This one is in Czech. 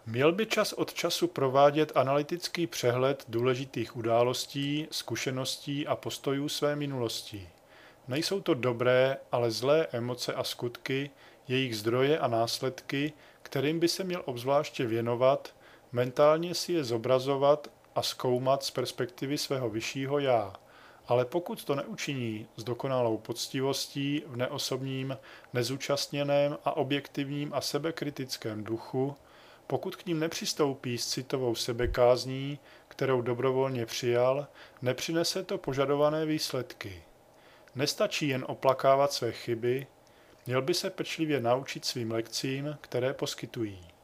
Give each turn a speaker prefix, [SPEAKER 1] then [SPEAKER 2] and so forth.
[SPEAKER 1] Měl by čas od času provádět analytický přehled důležitých událostí, zkušeností a postojů své minulosti. Nejsou to dobré, ale zlé emoce a skutky, jejich zdroje a následky, kterým by se měl obzvláště věnovat, mentálně si je zobrazovat a zkoumat z perspektivy svého vyššího já. Ale pokud to neučiní s dokonalou poctivostí v neosobním, nezúčastněném a objektivním a sebekritickém duchu, pokud k ním nepřistoupí s citovou sebekázní, kterou dobrovolně přijal, nepřinese to požadované výsledky. Nestačí jen oplakávat své chyby, měl by se pečlivě naučit svým lekcím, které poskytují.